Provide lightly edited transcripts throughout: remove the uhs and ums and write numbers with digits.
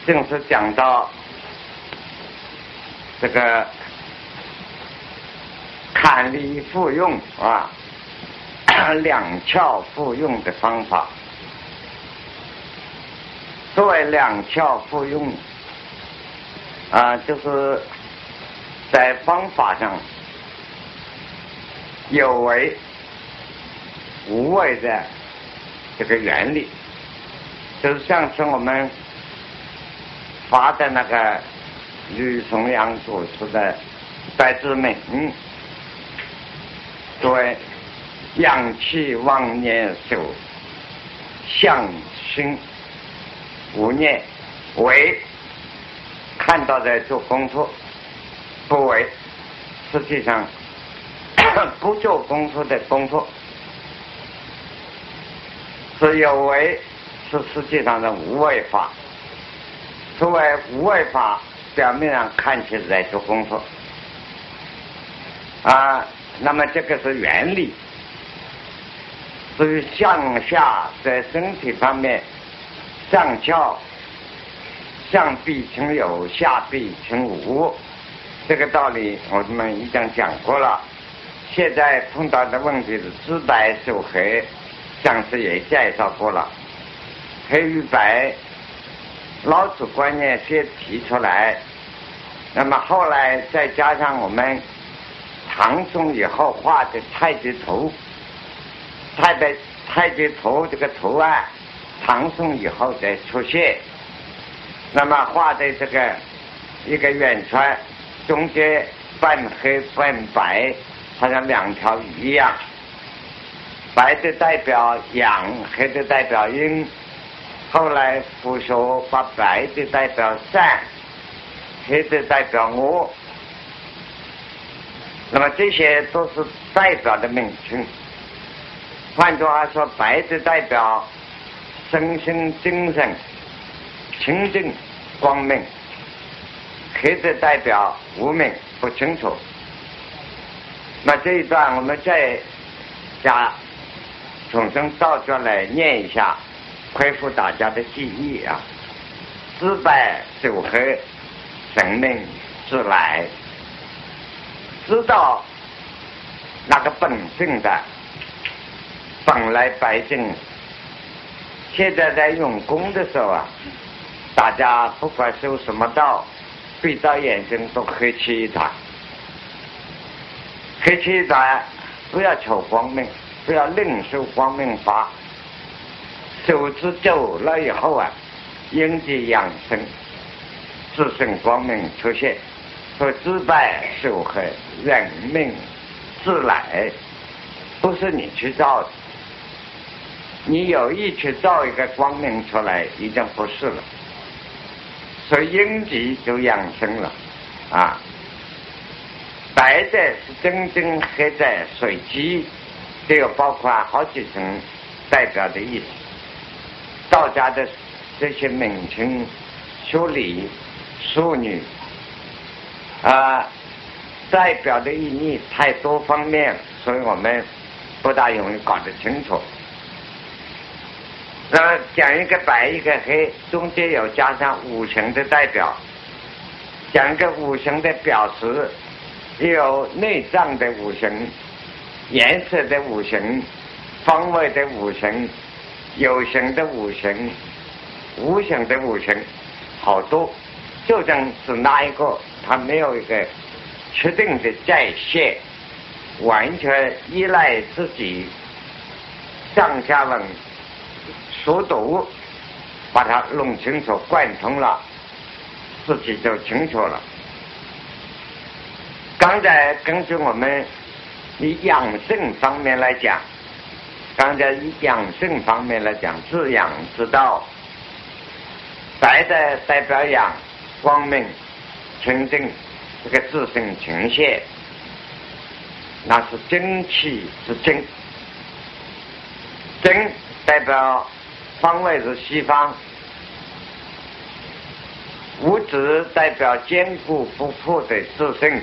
正是讲到这个坎离复用啊，两窍复用的方法。作为两窍复用就是在方法上有为无为的这个原理，就是上次我们发的那个吕崇阳所说的白之美，作为阳气妄念手相心无念，为看到在做工作，不为实际上不做工作的工作，是有为是实际上的无为法。所谓无为法，表面上看起来在做工作那么这个是原理。至于向下在身体方面，上窍上必成有，下必成无，这个道理我们已经讲过了。现在碰到的问题是知白受黑，上次也介绍过了。黑与白老子观念先提出来，那么后来再加上我们唐宋以后画的太极图，太极图这个图案唐宋以后再出现，那么画的这个一个圆圈，中间半黑半白，好像两条鱼一样，白的代表阳，黑的代表阴。后来佛说把白的代表善，黑的代表恶，那么这些都是代表的名称。换句话说，白的代表身心精神清净光明，黑的代表无明不清楚。那这一段我们再加从生倒转来念一下，恢复大家的记忆啊。知白受黑，生命自来。知道那个本性的本来白净。现在在用功的时候大家不管修什么道，闭着眼睛都黑漆一团，黑漆一团，不要求光明，不要另受光明法。手之久了以后阴气养生，自身光明出现。说知白受黑，人命自来，不是你去造的。你有意去造一个光明出来，已经不是了。所以阴气就养生了白的是真正，黑的随机，这有包括好几层代表的意思。道家的这些名称，淑礼、淑女代表的意义太多方面，所以我们不大容易搞得清楚。讲一个白一个黑，中间有加上五行的代表，讲一个五行的表示，也有内脏的五行、颜色的五行、方位的五行、有形的五行、无形的五行，好多。究竟是哪一个，它没有一个确定的界限，完全依赖自己上下文熟读，把它弄清楚贯通了，自己就清楚了。刚才根据我们以养生方面来讲，自养之道，白的代表养，光明清净，这个自身呈现，那是真气之真。真代表方位是西方，无指代表坚固不破的自身，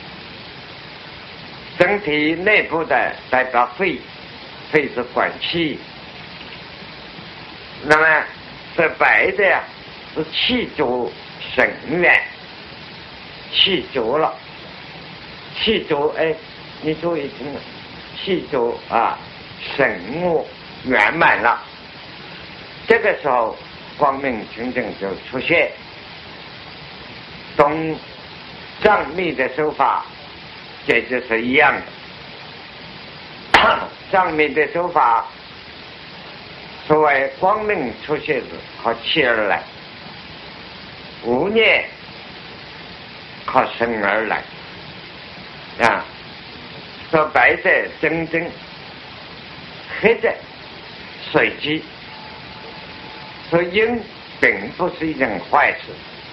身体内部的代表肺，肺是管气。那么这白的是气足神远，气足了，气足你注意听了，气足神物圆满了，这个时候光明清净就出现。同藏密的手法这就是一样的。藏密的手法所谓光明出现时靠气而来，无念靠身而来说白色真正，黑的随机，所以阴并不是一件坏事。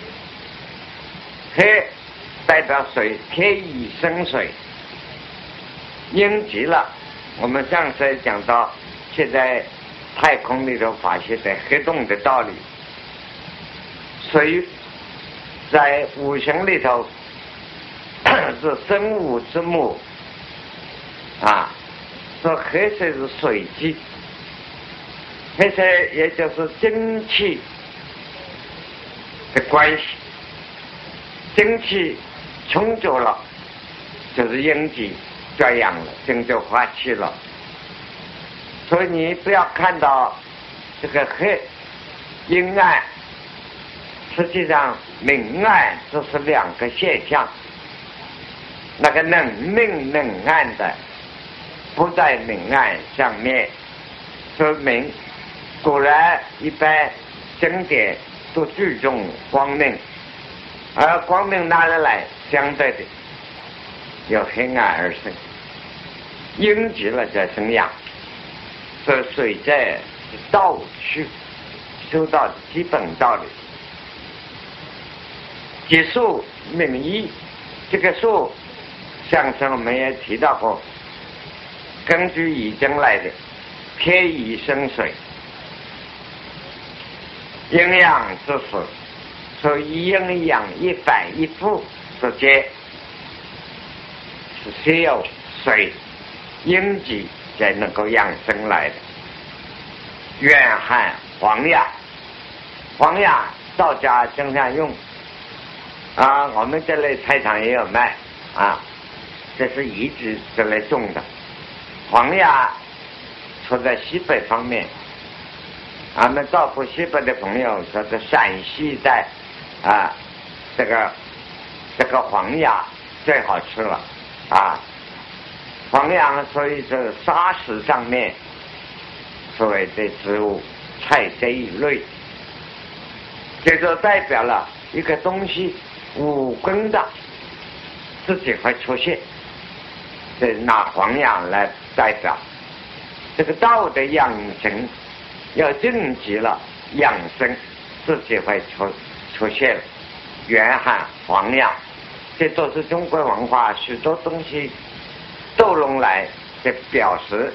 黑代表水，天意生水，阴极了。我们上次讲到现在太空里头发现的黑洞的道理，水在五行里头是生物之母说黑色是水机，黑色也就是精气的关系，精气充足了就是阴气这样了，精就化气了。所以你不要看到这个黑阴暗，实际上明暗这是两个现象，那个能明能暗的不在明暗上面，说明果然一般经典都注重光明，而光明哪里来？相对的由黑暗而生，阴极了再生阳，所以水在道去修道的基本道理。结束命一，这个数上次我们也提到过，根据易经来的，天意生水，阴阳之时，所以阴阳一反一复之间是需要水阴极才能够养生来的。远汉黄雅，黄雅道家经常用我们这类菜场也有卖这是一直这类种的。黄雅出在西北方面，俺们照顾西北的朋友说是陕西带这个黄雅最好吃了黄雅所以是沙石上面所谓的植物菜这一类，这就代表了一个东西五根的自己会出现，这拿黄雅来代表。这个道的养生要正极了，养生自己会出现。远汉黄雅，这都是中国文化许多东西都用来的表示。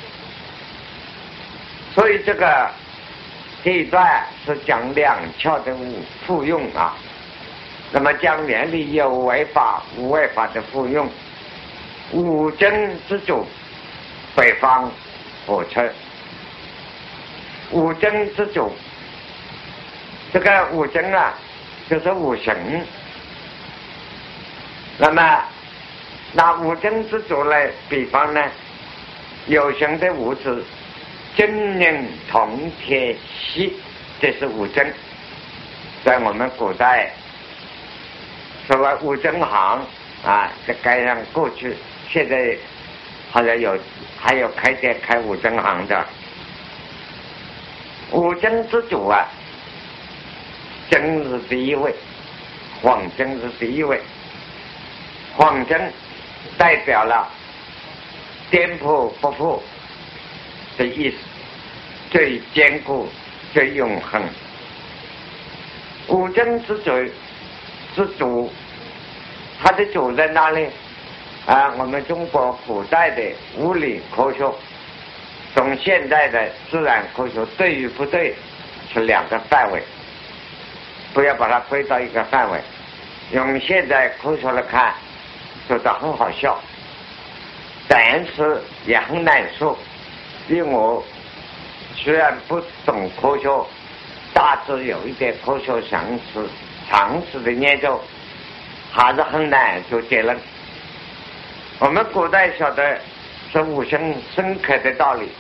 所以这一段是讲两窍的复用那么讲原理有为法无为法的复用。五经之主，北方火车。五经之主，这个五经就是五行。那么拿五经之主来比方呢，有形的物质金银铜铁锡，这是五经。在我们古代所谓五经行在街上过去，现在好像还有开店开五经行的。五经之主经是第一位，黄经是第一位。黄经代表了颠扑不破的意思，最坚固最永恒。五经之主它的主在哪里我们中国古代的物理科学从现在的自然科学对与不对是两个范围，不要把它归到一个范围。用现在科学来看觉得很好笑，但是也很难说。因为我虽然不懂科学， 大致有一点科学常识的研究，还是很难做结论。我们古代晓得是无深刻的道理。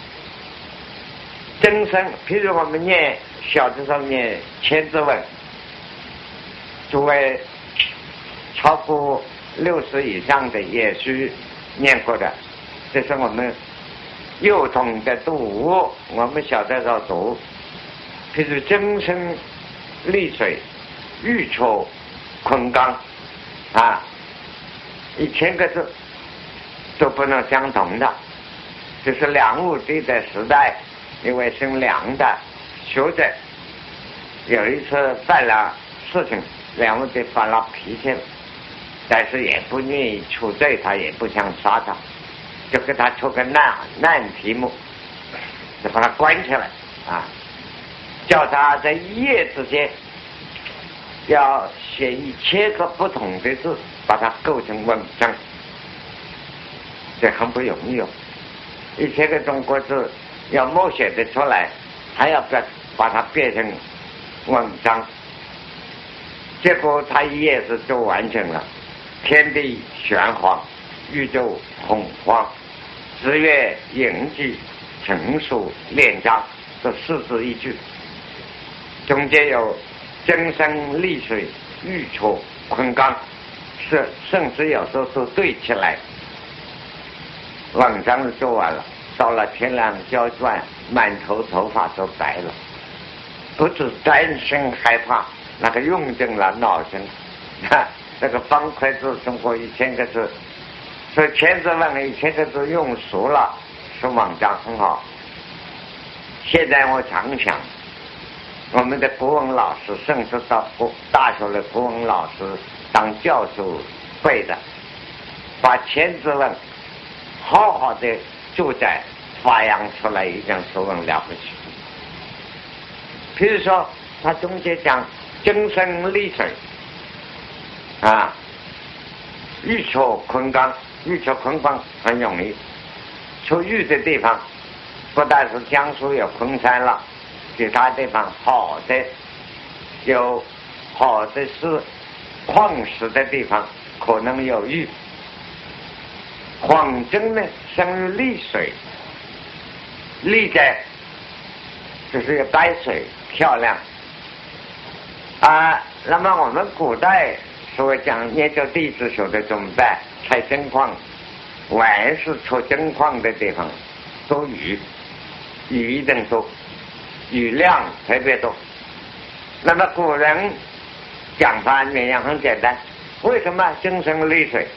真生，譬如我们念小的时候念千字文，诸位超过60以上的也是念过的，这是我们幼童的读，我们小的时候读，譬如真生丽水玉挫昆冈啊，1000个字都不能相同的。这是梁武帝的时代，一位姓梁的学者，有一次犯了事情，梁武帝发了脾气了，但是也不愿意处罪他，也不想杀他，就给他出个难题目，就把他关起来啊，叫他在一夜之间要写1000个不同的字，把它构成文章，这很不容易哦。1000个中国字要默写的出来，还要把它变成文章，结果他一夜是就完成了。天地玄黄，宇宙洪荒，日月盈济，成熟炼章，这4字一句，中间有真生丽水玉挫昆冈，是甚至有时候都对起来。文章就做完了，到了天亮交卷，满头头发都白了，不止担心害怕，那个用尽了脑筋。这个方块字中国1000个字，所以千字文1000个字用熟了，是文章很好。现在我常想，我们的国文老师，甚至到大学的国文老师当教授背的，把千字文好好的注giải发扬出来，一定是很了不起。譬如说他中间讲真生丽水啊，玉挫昆冈，玉挫昆冈很容易，出玉的地方不但是江苏有昆山了，其他地方好的有好的是矿石的地方可能有玉。黄针呢生于丽水，丽在就是有白水漂亮啊。那么我们古代所谓讲研究地质学的怎么办？采真矿，凡是出真矿的地方都雨一定多，雨量特别多。那么古人讲法原因很简单，为什么真生丽水？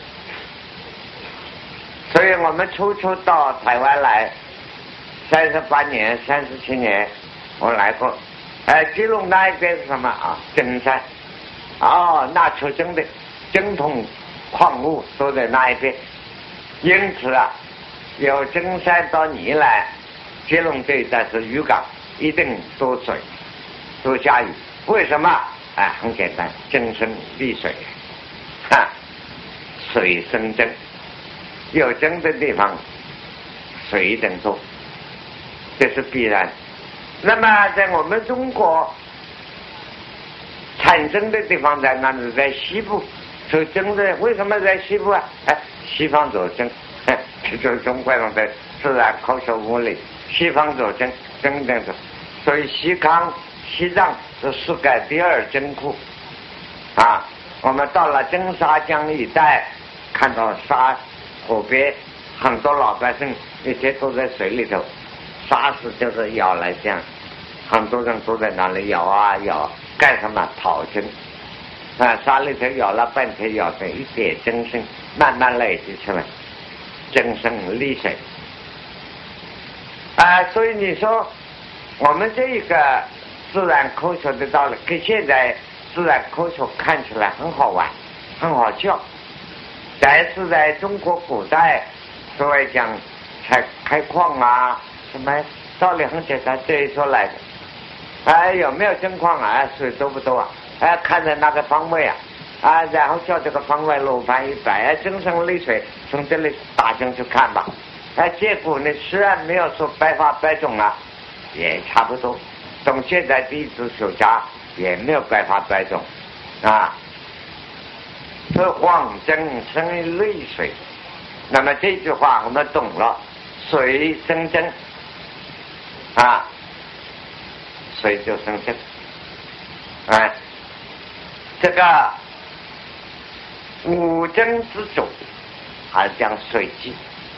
所以我们初到台湾来，38年、37年，我来过。基隆那一边是什么啊？真山。那出真的真铜矿物都在那一边。因此啊，有真山到宜兰、基隆这一带是渔港，一定多水，多下雨。为什么？很简单，真生丽水，水生真。有真的地方水等多，这是必然。那么在我们中国产生的地方在哪里？在西部。所以真的为什么在西部啊？西方走真，这就是中国人的自然科学物理。西方走真，真的是，所以西康、西藏是世界第2真库啊。我们到了真沙江一带，看到沙河边很多老百姓一天都在水里头，沙石就是舀来这样，很多人都在那里舀啊舀，干什么？讨真沙里头舀了半天，舀成一点真生，慢慢累积起来，真生丽水所以你说我们这一个自然科学的道理，跟现在自然科学看起来很好玩，很好笑。但是在中国古代，所谓讲开矿啊，什么道理很简单，这一说来的。有没有真矿水多不多看着那个方位然后叫这个方位楼盘一摆，真生丽水，从这里打进去看吧。结果呢，虽然没有说百发百中也差不多。 从现在第一次出家也没有办法摆动啊。是黄真生于泪水，那么这句话我们懂了，水生真啊，水就生真。哎，这个五真之主还讲水机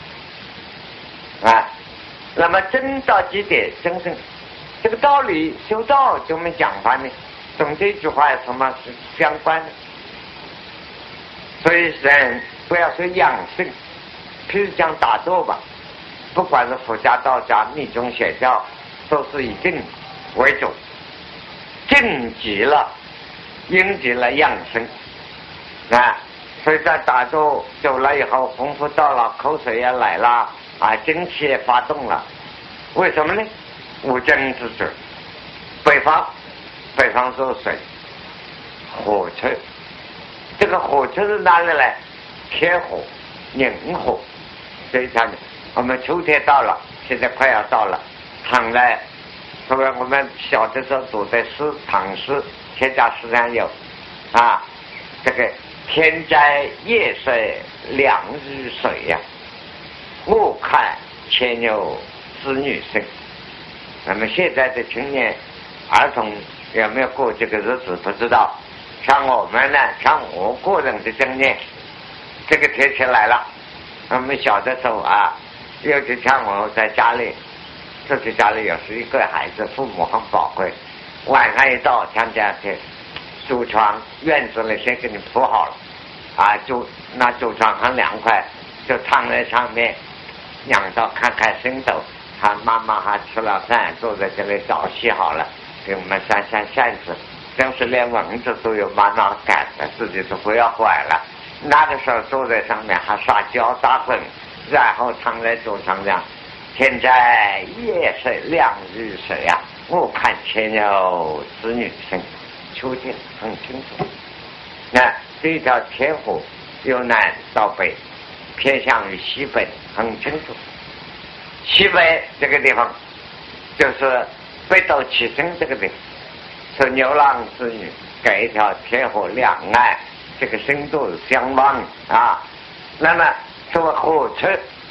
啊，那么真到极点真正这个道理修道就没讲法呢，从这句话有什么是相关的？所以人不要说养生，譬如讲打坐吧，不管是佛家道家密宗邪教，都是以静为主，静极了应极了养生啊。所以在打坐久了以后，功夫到了，口水也来了啊，精气也发动了。为什么呢？五真之主，北方是水，火车。这个火车是哪里来？天火、凝火。所以讲，我们秋天到了，现在快要到了，唐来，所以我们小的时候读的诗，唐诗，天下诗上有啊，这个天灾夜色两日水呀，我看牵牛织女生。那么现在的青年儿童有没有过这个日子不知道，像我们呢，像我个人的经验，这个天气来了，我们小的时候啊，尤其像我在家里，自己家里有是一个孩子，父母很宝贵，晚上一到参加去竹床院子里先给你铺好了啊，就那竹床很凉快，就躺在上面仰到看看星斗，他妈妈还吃了饭，坐在这里早洗好了，给我们扇子，真是连蚊子都有妈妈赶的，自己都不要管了。那个时候坐在上面还撒娇打滚，然后躺在桌上讲：天灾夜色两日水啊，我看牵牛织女生。秋天很清楚，那这一条天河由南到北，偏向于西北，很清楚。西北这个地方就是北斗七星这个地方，是牛郎织女给一条天河两岸，这个深度相望啊。那么作为火车，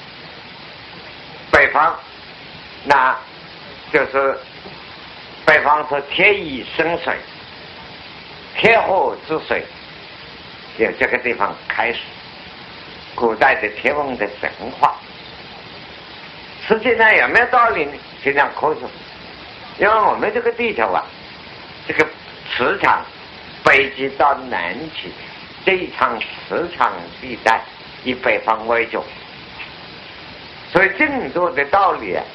北方那就是北方是天以生水，天河之水由这个地方开始，古代的天文的神话。实际上有没有道理呢？非常科学，因为我们这个地球啊，这个磁场北极到南极这一场磁场地带以北方为主，所以更多的道理啊，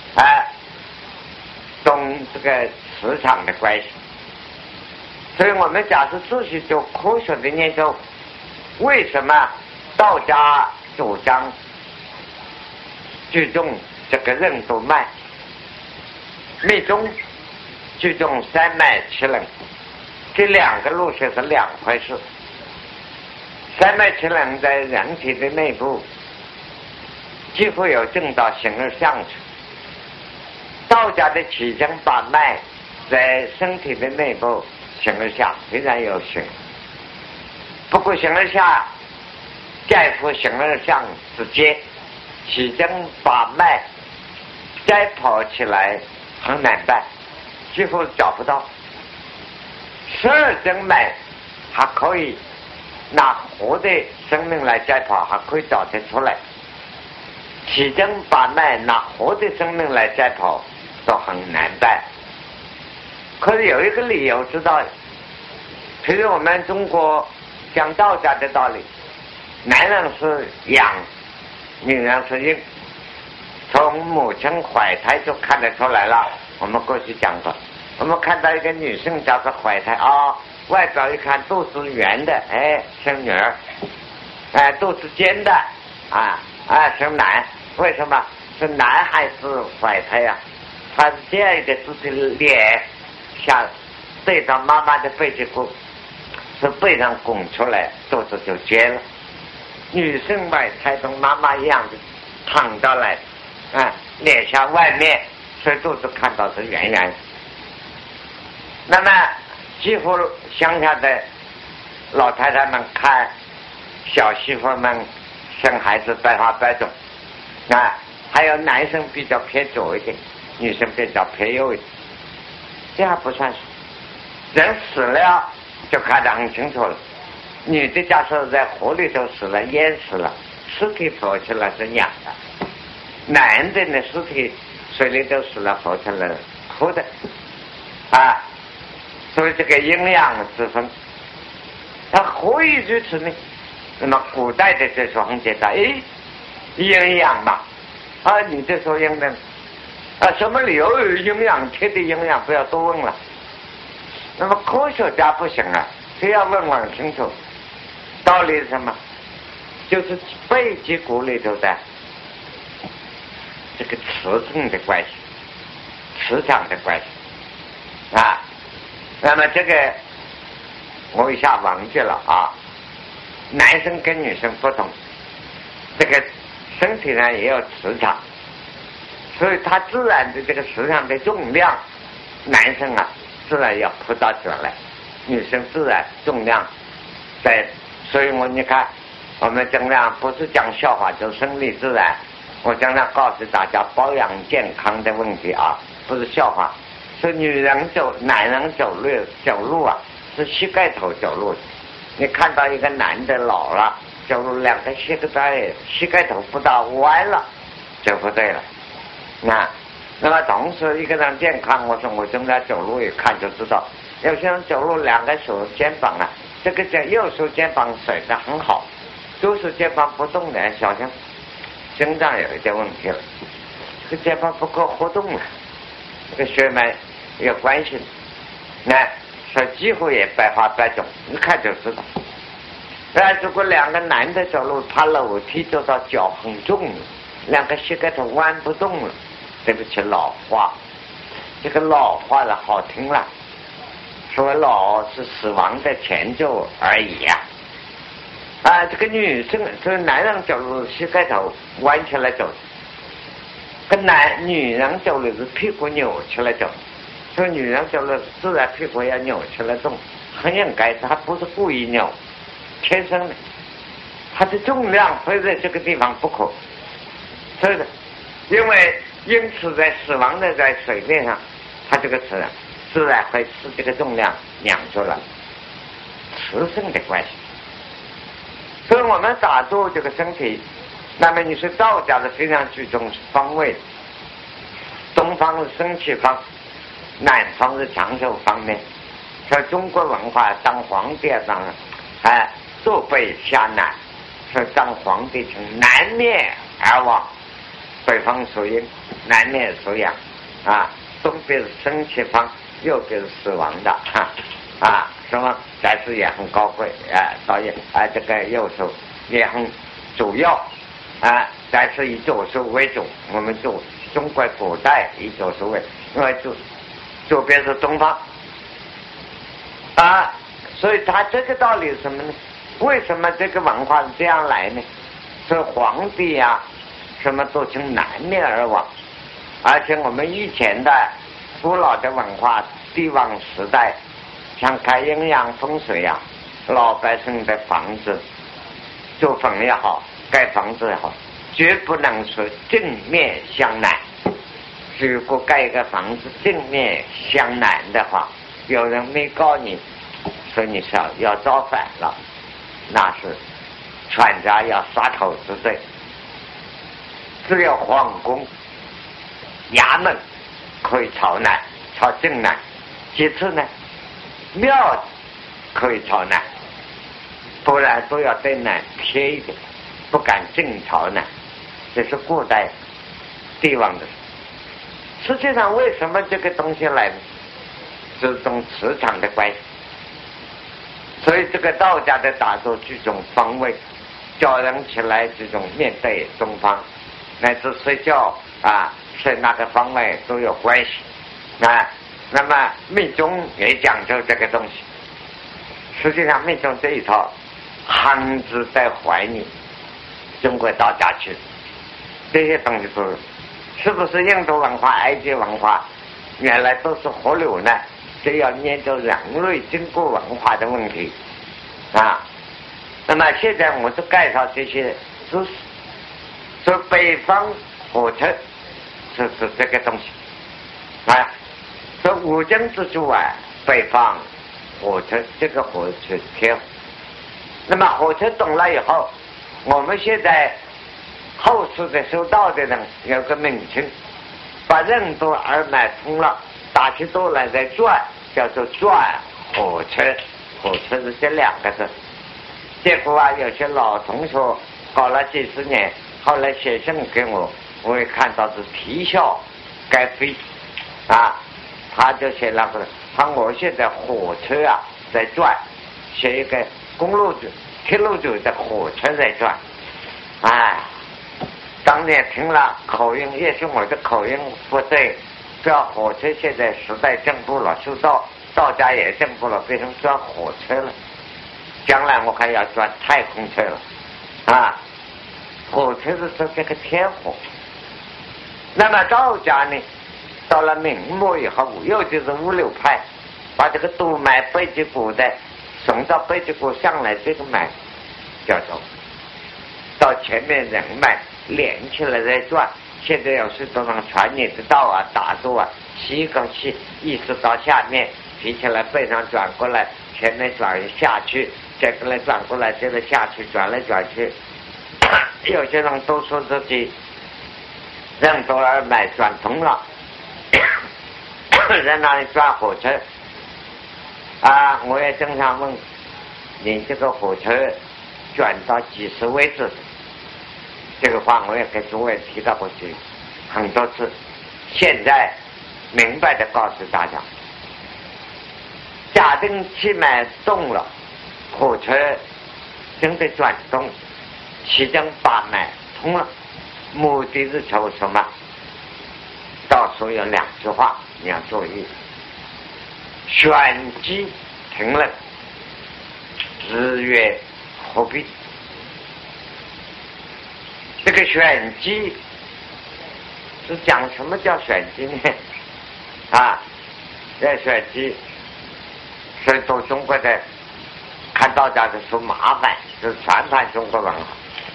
懂这个磁场的关系。所以我们假设自己做科学的研究，为什么道家主张注重这个任督脉，密宗注重三脉七轮，这两个路线是两回事。三脉七轮在人体的内部几乎有正到形而上去，道家的七经八脉在身体的内部形而下，非常有形。不过形而下在乎形而上之间，七经八脉再跑起来很难办，几乎找不到。12经脉还可以拿活的生命来再跑，还可以找得出来。七经八脉拿活的生命来再跑都很难办。可是有一个理由知道，譬如我们中国讲道家的道理，男人是阳，女人是阴，从母亲怀胎就看得出来了。我们过去讲过，我们看到一个女性叫做怀胎啊，外表一看肚子圆的，生女儿；肚子尖的，生男。为什么是男孩子怀胎呀？他是这样一个自己脸下对到妈妈的背脊骨，是背上拱出来，肚子就尖了。女性怀胎跟妈妈一样的躺到来，脸下外面，所以肚子看到是圆圆。 那么几乎乡下的老太太们看小媳妇们生孩子百发百中啊，还有男生比较偏左一点，女生比较偏右一点，这还不算数。人死了就看得很清楚了。女的假设在河里头死了，淹死了，尸体浮起来是娘的；男的呢，尸体水里头死了，浮起来哭的啊。所以这个阴阳之分，它何以如此呢？那么古代的就说很简单，阴阳嘛，啊，你这说阴的啊，什么理由有阴阳？天地阴阳，不要多问了。那么科学家不行啊，非要问清楚。道理是什么？就是背脊骨里头的这个磁性的关系，磁场的关系啊。那么这个我一下忘记了啊。男生跟女生不同，这个身体上也有磁场，所以它自然的这个磁场的重量，男生啊自然要扑到这来，女生自然重量在。所以你看，我们尽量不是讲笑话，就顺理自然。我尽量告诉大家保养健康的问题啊，不是笑话。是男人走路啊，是膝盖头走路。你看到一个男的老了，走路两个膝盖头不大歪了，就不对了。那么同时一个人健康，我正在走路一看就知道，有些人走路两个手肩膀啊。这个右手肩膀甩得很好，左手肩膀不动的，小心心脏有一点问题了。这个肩膀不够活动了，这个血脉有关系。那所以几乎也百发百中，一看就知道。如果两个男的走路爬楼梯走到脚很重了，两个膝盖头弯不动了，对不起老话，这个老话了好听了。说老是死亡的前奏而已呀！这个女生，这个男人走路膝盖头弯起来走，跟女人走路是屁股扭起来走，所以女人走路自然屁股要扭起来动，很应该，她不是故意扭，天生的，她的重量非在这个地方不可。所以，因此在死亡的在水面上，它这个自然会使这个重量养出来，磁性的关系。所以我们打坐这个身体，那么你是道家的非常注重方位，东方是生气方，南方是长寿方面。所以中国文化当皇帝坐北下南，所以当皇帝从南面而往，北方属阴，南面属阳啊，东边是生气方，右边是死亡的什么？但是也很高贵所以这个右手也很主要但是以左手为主。我们中国古代以左手为，因为左边是东方所以他这个道理是什么呢？为什么这个文化是这样来呢？是皇帝什么都从南面而往，而且我们以前的古老的文化，帝王时代，像看阴阳风水老百姓的房子，做房也好，盖房子也好，绝不能说正面向南。如果盖一个房子正面向南的话，有人没告你，说你要造反了，那是全家要杀头之罪。只有皇宫、衙门可以朝南，朝正南。其次呢，庙可以朝南，不然都要对南贴一点，不敢正朝南。这是古代帝王的。实际上，为什么这个东西来呢？这种磁场的关系。所以这个道家的打坐注重方位，叫人起来这种面对东方，乃至睡觉睡哪个方位都有关系那么密宗也讲究这个东西。实际上密宗这一套汉字在怀疑中国道家去，这些东西是不是印度文化、埃及文化原来都是河流呢？ 这要研究人类经过文化的问题啊。那么现在我是介绍这些知识，说北方火车是这个东西啊，说五经之主啊，北方火车这个火车天。那么火车动了以后，我们现在后世的修道的人有个名称，把任督二脉通了，打起肚来再转，叫做转火车。火车是这两个字。结果啊，有些老同学搞了几十年，后来写信给我，我也看到是啼笑该非啊。他就写了个，他我现在火车啊在转，写一个公路铁路组的火车在转。哎，当年听了口音，也是我的口音不对。这火车现在时代进步了，修道家也进步了，变成转火车了。将来我还要转太空车了啊！火车是说这个天火。那么道家呢，到了明末以后，又就是五六派，把这个督脉背脊骨的送到背脊骨上来，这个脉叫做到前面人脉连起来再转。现在有许多人传你的道啊，打坐啊，吸一口气，意识到下面提起来，背上转过来，前面转下去，这个来转过来，这个下去，转来转去。有些人都说自己任督二脉转通了，在那里转火车啊！我也经常问你，这个火车转到几时为止？这个话我也给诸位提到过去很多次。现在明白的告诉大家，假定气脉动了，火车真的转动，其中把脉通了，目的是求什么？到时候有两句话你要注意：旋机停了，日月何必？这个旋机是讲什么叫旋机呢？啊，这旋机，所以读中国的看道家的说麻烦，就是传判中国文化。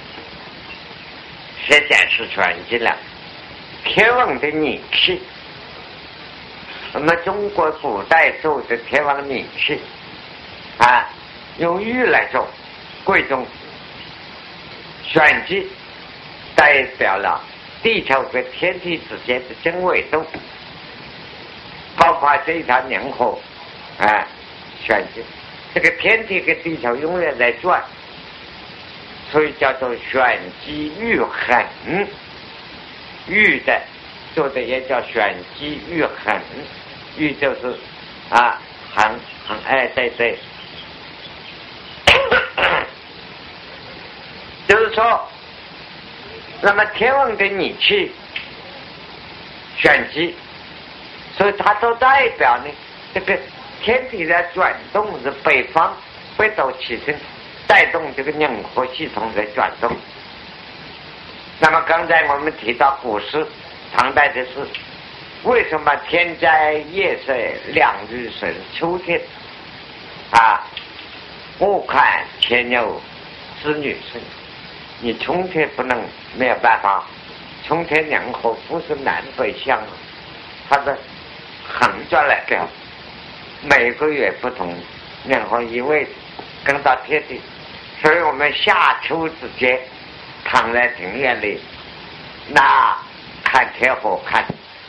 现在是旋机了，天文的仪器。那么中国古代做的天文仪器啊，用玉来做，贵重。旋机代表了地球和天体之间的经纬度，包括这一条年河啊，旋机。这个天体跟地球永远在转，所以叫做旋机玉衡。玉的做的也叫旋机玉衡，玉就是啊衡，哎对，就是说，那么天文的仪器旋机，所以它都代表呢这个天体的转动是北方北斗七星带动这个银河系统的转动。那么刚才我们提到古诗，唐代的诗，为什么天在夜色两日神，秋天啊，我看牵牛织女生。你春天不能没有办法，春天银河不是南北向，它是横着来的，每个月不同，银河一位跟到天地，所以我们夏秋之间躺在庭院里，那看天河看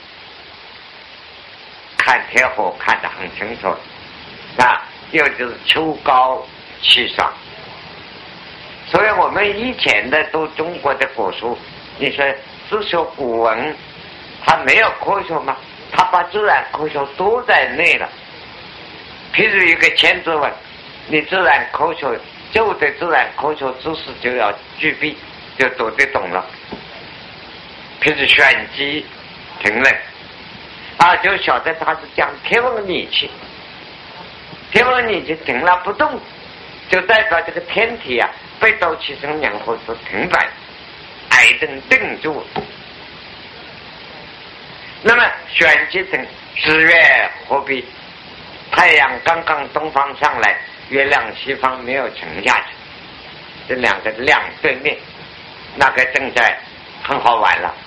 天河看得很清楚，那又就是秋高气爽。所以我们以前的读中国的古书，你说只学古文，它没有科学吗？它把自然科学都在内了。譬如一个千字文，你自然科学旧的自然科学知识就要具备，就读得懂了。譬如旋机停了啊，就晓得它是讲天文仪器，天文仪器停了不动，就代表这个天体啊北斗七星银河是停摆，矮定住。那么旋机停，日月何必？ 太阳刚刚东方上来，月亮西方没有沉下去，这两个亮对面，那个正在很好玩了。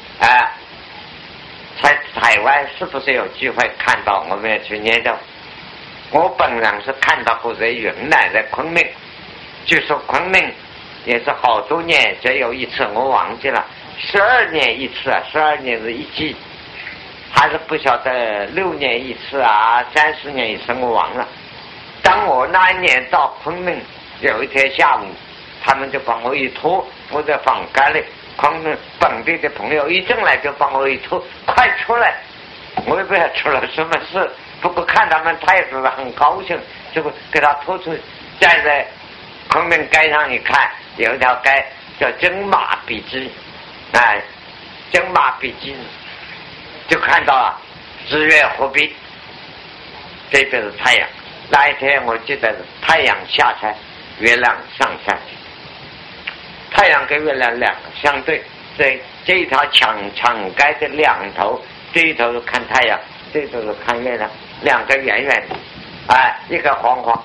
在台湾是不是有机会看到？我们也去研究。我本人是看到过在云南，在昆明，据说昆明也是好多年只有一次，我忘记了，12年一次啊，12年是一季，还是不晓得6年一次啊，30年一次我忘了。当我那一年到昆明，有一天下午，他们就把我一拖，我在房间里，昆明本地的朋友一进来就把我一拖，快出来！我也不知道出了什么事，不过看他们态度很高兴，就给他拖出去。站在昆明街上一看，有一条街叫金马笔记，金马笔记就看到了日月合璧，这就是太阳。那一天我记得是太阳下山，月亮上山，太阳跟月亮两个相对，这一条长街的两头，这一头是看太阳，这一头是看月亮，两个圆圆的，一个黄黄，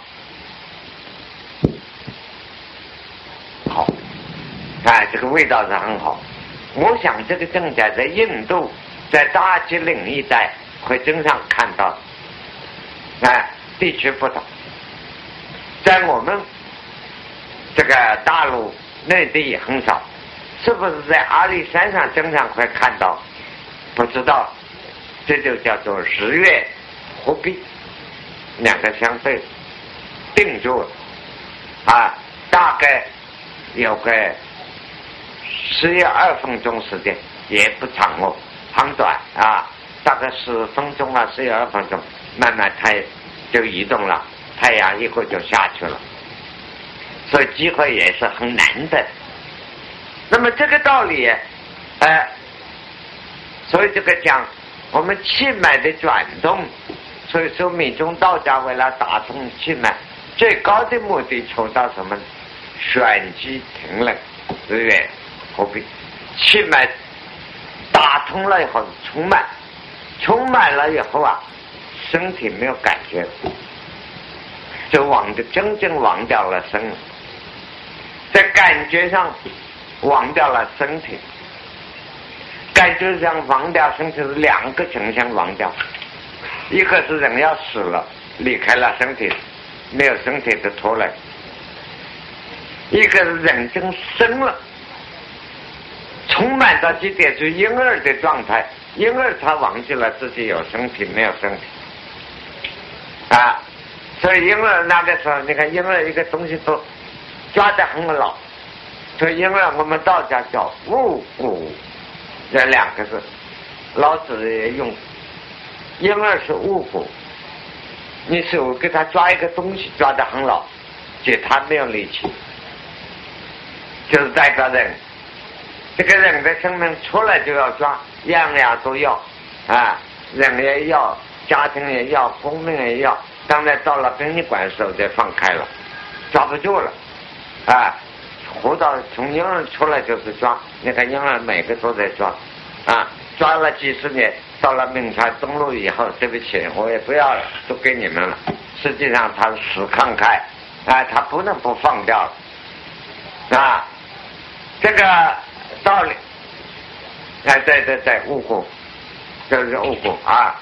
好，这个味道是很好。我想这个正在印度，在大吉岭一带会经常看到，地区不同，在我们这个大陆内地也很少，是不是在阿里山上经常会看到？不知道，这就叫做日月合璧，两个相对定住了，大概有个12分钟时间，也不长哦，很短大概10分钟12分钟，慢慢它就移动了，太阳一会就下去了，所以机会也是很难的。那么这个道理，所以这个讲我们气脉的转动，所以说密宗道家为了打通气脉，最高的目的求到什么？旋机停冷，日月合璧，气脉打通了以后充满了以后身体没有感觉，就真正忘掉了身，在感觉上忘掉了身体，感觉上忘掉身体是两个情形忘掉，一个是人要死了，离开了身体，没有身体的拖累；一个是人真生了，充满到极点，就婴儿的状态，婴儿他忘记了自己有身体没有身体。所以婴儿那个时候，你看婴儿一个东西都抓得很牢，所以婴儿我们道家叫物骨，这两个字，老子也用，婴儿是物骨，你手给他抓一个东西抓得很牢，且他没有力气，就是代表人，这个人的生命出来就要抓，样样都要人也要，家庭也要，公民也要，当然到了殡仪馆时候就放开了，抓不住了活到从婴儿出来就是抓，你看婴儿每个都在抓抓了几十年，到了明朝登陆以后，对不起我也不要了，都给你们了，实际上他死看开他不能不放掉了这个道理对物骨，就是物骨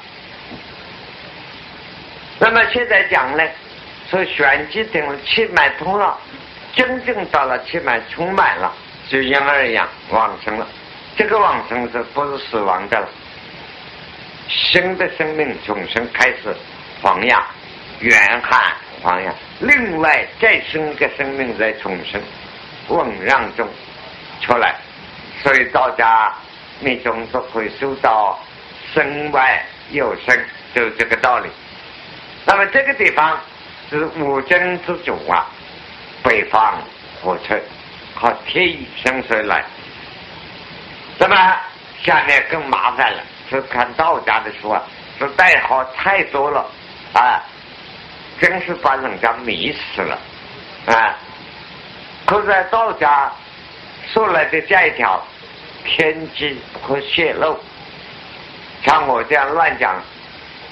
那么现在讲呢，说旋机停了，气脉通了，真正到了气脉充满了，就婴儿一样往生了。这个往生是不是死亡的了？新的生命重生开始黄养，远汉黄养，另外再生一个生命在重生，稳让中出来。所以道家密宗都会修到身外有生，就是这个道理。那么这个地方是五经之主北方火车靠天生水来。那么下面更麻烦了，是看道家的书是代号太多了真是把人家迷死了可在道家说来的这一条，天机不可泄露，像我这样乱讲，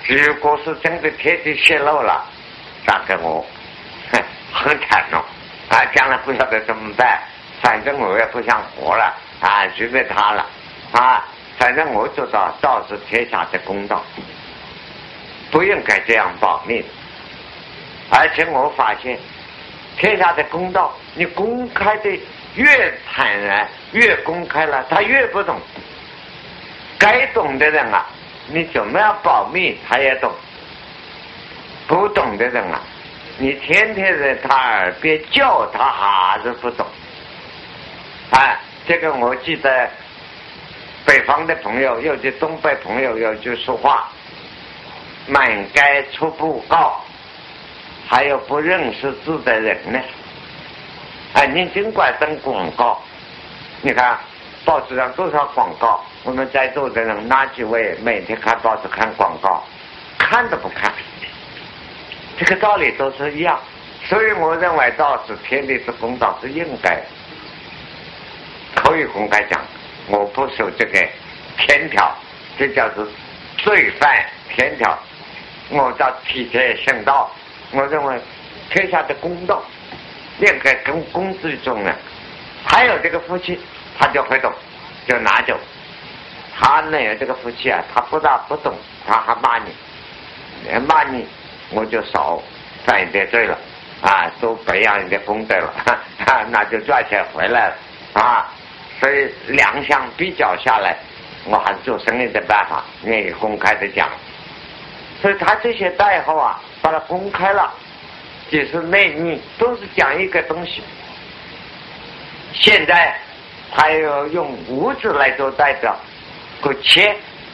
如果是整个天地泄露了，大概我很惨哦，将来不晓得怎么办。反正我也不想活了随便他了反正我做到道是天下的公道，不应该这样保密。而且我发现天下的公道，你公开的越坦然，越公开了，他越不懂。该懂的人你怎么样保密他也懂，不懂的人你天天在他耳边叫他还是不懂。这个我记得北方的朋友，有的东北朋友有句说话，满街出布告，还有不认识字的人呢。你尽管登广告，你看报纸上多少广告，我们在座的人哪几位每天看报纸看广告？看都不看。这个道理都是一样，所以我认为道是天地之公道是应该可以公开讲。我不守这个天条，这叫做罪犯天条。我叫体贴圣道，我认为天下的公道应该跟公之中呢。还有这个福气，他就会懂，就拿走。他没有这个福气他不大不懂，他还骂你，骂你我就少犯一点罪了多培养一点功德了那就赚钱回来了所以两项比较下来，我还是做生意的办法愿意公开的讲。所以他这些代号把它公开了，即使内密都是讲一个东西。现在他要用五字来做代表，个切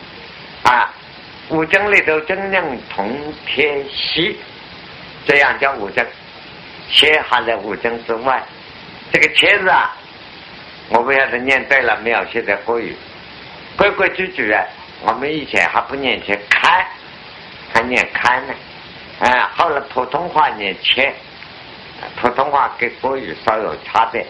五经里头真正同天息，这样叫五经。切还在五经之外，这个切字我不晓得念对了没有。现在国语规规矩矩我们以前还不念切，看还念看呢后来普通话念切，普通话跟国语稍有差别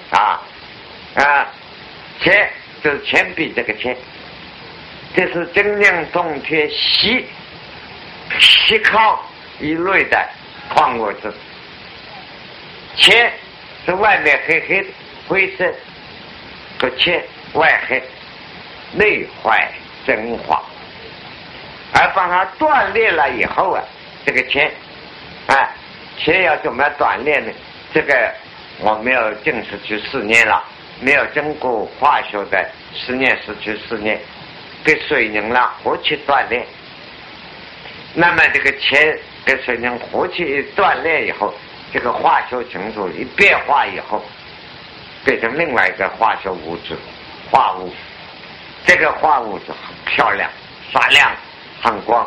切就是铅笔这个切，这是真正同天息，息靠一类的矿物质。切是外面黑黑的灰色，个切外黑，内坏真化。而把它锻炼了以后这个切切要怎么锻炼呢？这个我没有正式去试验了，没有经过化学的实验室去试验，给水凝了活去锻炼。那么这个切跟水凝活去一锻炼以后，这个化学情素一变化以后，变成另外一个化学物质，化物。这个化物质很漂亮、闪亮、很光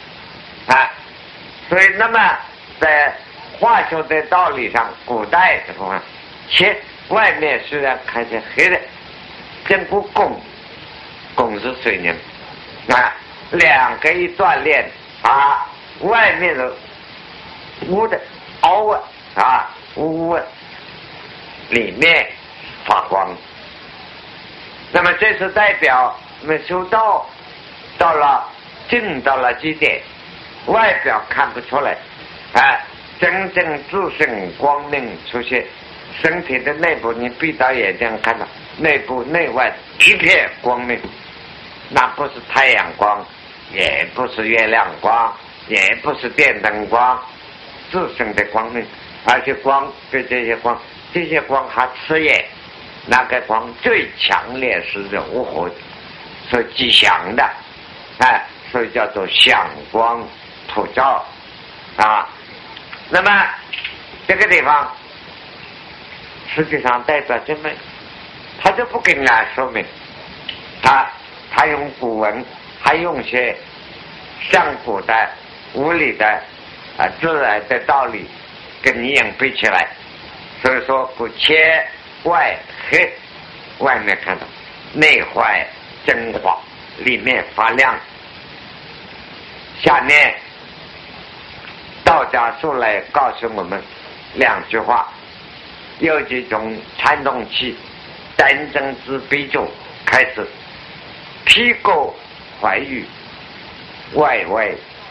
所以那么在化学的道理上，古代时候切外面虽然看见黑的，经过汞是水凝两个一锻炼外面的污的凹污里面发光。那么这是代表我们修道到了进到了极点，外表看不出来真正自身光明出现。身体的内部你闭到眼睛看到，内部内外一片光明，那不是太阳光，也不是月亮光，也不是电灯光，自身的光明。而且光跟这些光还刺眼，那个光最强烈是柔和的，所以吉祥的所以叫做祥光普照那么这个地方实际上代表这么，他就不跟俺说明，他用古文，还用些上古的无理的自然的道理跟你硬背起来。所以说不切外黑，外面看到内坏真化，里面发亮。下面道家出来告诉我们两句话，有几种传动器，战争之悲咒开始，披垢怀玉，外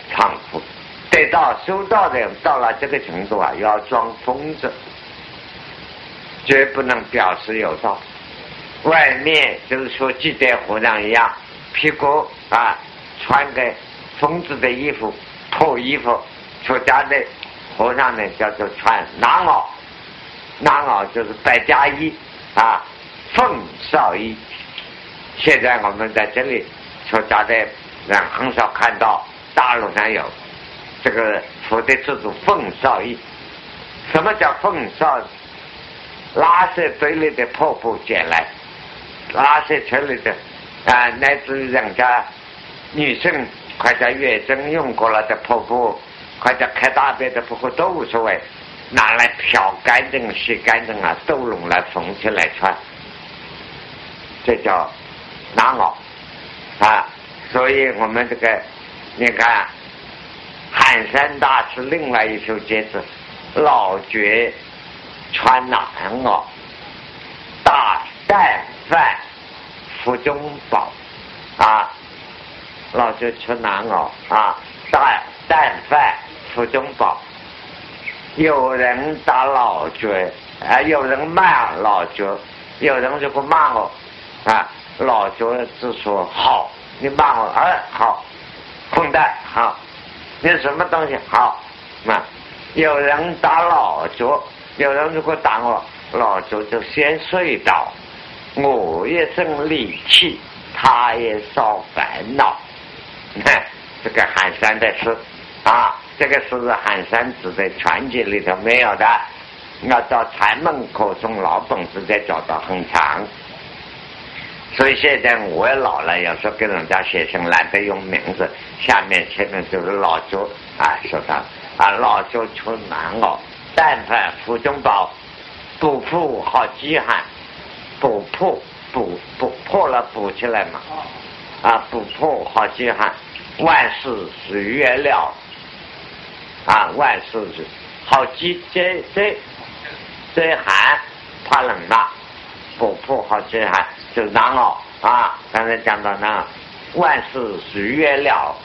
常福。得到修道的到了这个程度啊，要装疯子，绝不能表示有道。外面就是说祭奠和尚一样，屁股啊穿个疯子的衣服、破衣服。出家的和尚呢叫做穿囊袄，囊袄就是白家衣啊，凤少衣。现在我们在这里出家的人很少看到，大陆上有这个佛的制度凤少衣。什么叫凤少？垃圾堆里的破布捡来，垃圾车里的乃至于人家女生快在月经用过了的破布，快在开大便的破布都无所谓，拿来漂干净洗干净啊，兜拢来缝起来穿，这叫囊袄啊。所以我们这个你看寒山大师另外一首节子，老觉穿囊袄，大淡饭腹中饱啊，老觉穿囊袄啊，大淡饭腹中饱。有人打老觉有人骂老觉，有人就不骂我啊，老觉只说好，你骂我好，混蛋好，你什么东西好啊？有人打老觉，有人如果打我，老觉就先睡倒，我也生戾气，他也少烦恼。你看这个寒山的诗啊，这个是寒山子的传记里头没有的，要到禅门口从老本子再找到很长。所以现在我也老了，有时候跟人家写信懒得用名字，下面前面就是老觉啊，说他啊，老觉穿囊袄，淡饭腹中饱，补破好饥寒，补破了补起来嘛，啊，补破好饥寒，万事是月了啊，万事是好饥这寒怕冷嘛，补破好饥寒就是囊袄啊。刚才讲到那万事是月了，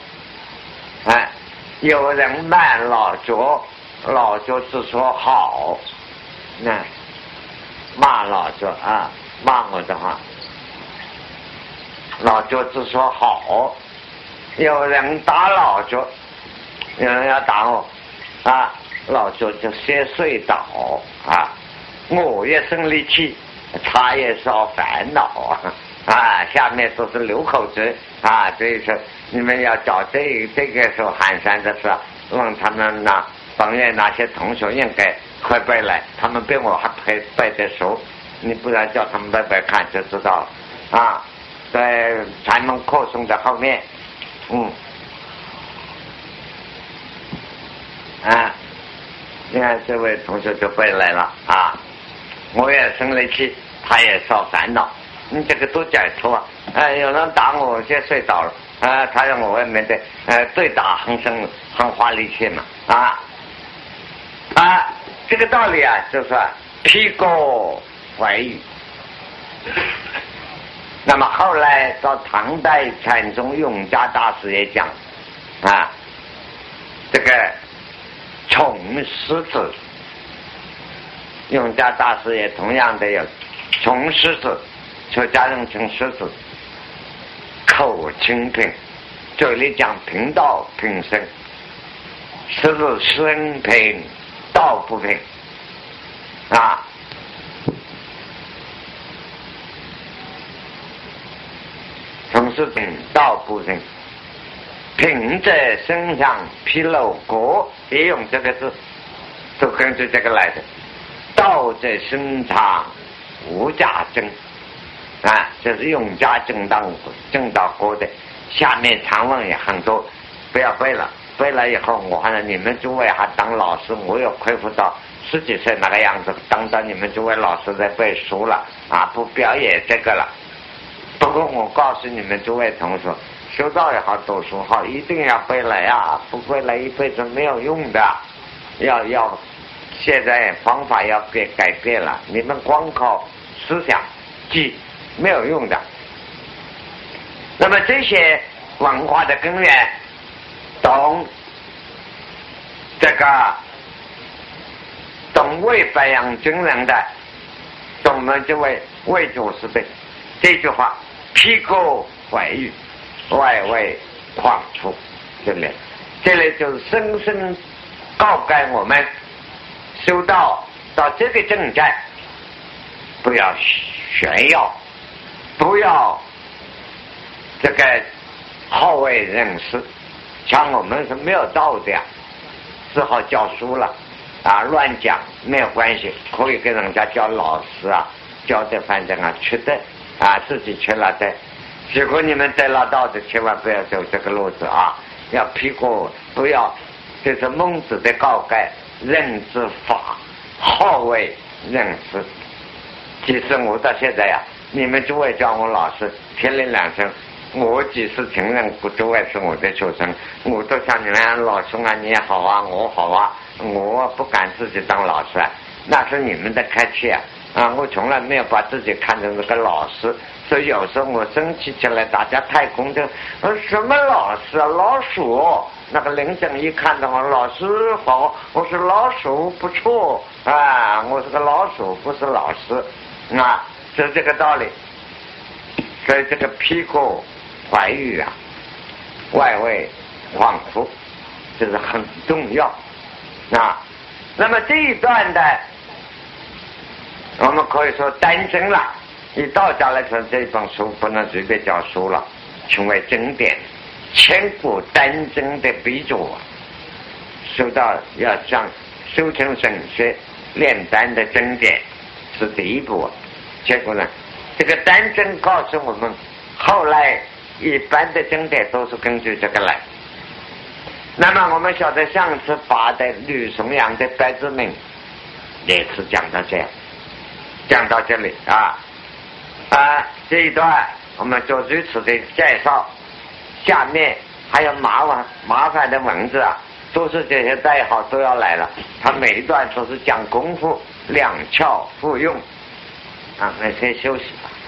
有人骂老觉，老觉只说好，那骂老觉啊，骂我的话，老觉只说好。有人打老觉，有人要打我啊，老觉就先睡倒啊，我也生戾气，他也少烦恼啊。下面都是流口水啊，所以说你们要找这个时候寒山的事，问他们那本院那些同学应该快背来，他们比我还背得熟，你不然叫他们背看就知道了啊。在禅门课诵的后面，你看这位同学就背来了啊，我也生戾气，他也少烦恼。你这个多讲头啊！有人打我，先睡倒了他让我外面的对打很花力气嘛这个道理啊，就是披过怀疑。那么后来到唐代禅宗永嘉大师也讲这个从师子，永嘉大师也同样的有从师子，出家人称师子，口清平，嘴里讲平道平生，师子身平道不平从师平道不平，平在身上披露国，也用这个字，都根据这个来的。道在身上无价争这是永嘉正道国的。下面常问也很多，不要背了，背了以后我看你们诸位还当老师，我又恢复到10几岁那个样子，当到你们诸位老师在背书了不表演这个了。不过我告诉你们诸位同学，修道也好，读书好，一定要背来不背来一辈子没有用的。要现在方法要改变了，你们光靠思想记没有用的。那么这些文化的根源懂这个懂为白羊军人的，懂们就为主是的这句话，披过怀玉，外为旷出，这里就是深深告诫我们，修道到这个境界，不要炫耀，不要这个好为人师，像我们是没有道的，只好教书了啊，乱讲没有关系，可以跟人家教老师啊，教的反正啊缺德啊，自己缺了德。如果你们得了道的，千万不要走这个路子啊，要披过，不要，这是孟子的告诫，人之法，好为人师。其实我到现在呀，你们诸位叫我老师，天理两声，我即使承认诸位是我的学生，我都像你们老兄啊，你也好啊，我好啊，我不敢自己当老师啊，那是你们的客气啊。我从来没有把自己看成这个老师，所以有时候我生气起来，大家太恭敬，什么老师啊，老鼠。那个林正一看到我，老师好，我是老鼠，不错啊，我是个老鼠，不是老师啊，是这个道理。所以这个披过怀玉啊，外为恍惚，这是很重要啊。那么这一段的，我们可以说单真了。以道家来说，这本书不能随便叫书了，成为经典，千古单真的鼻祖啊！修道要像修成神学炼丹的经典是第一步啊。结果呢，这个单真告诉我们，后来一般的经典都是根据这个来。那么我们晓得上次发的吕崇阳的《白字铭》也是讲到这样，讲到这里啊，这一段我们做如此的介绍，下面还有麻烦的文字啊，都是这些代号都要来了，他每一段都是讲功夫两窍复用啊，那先休息吧。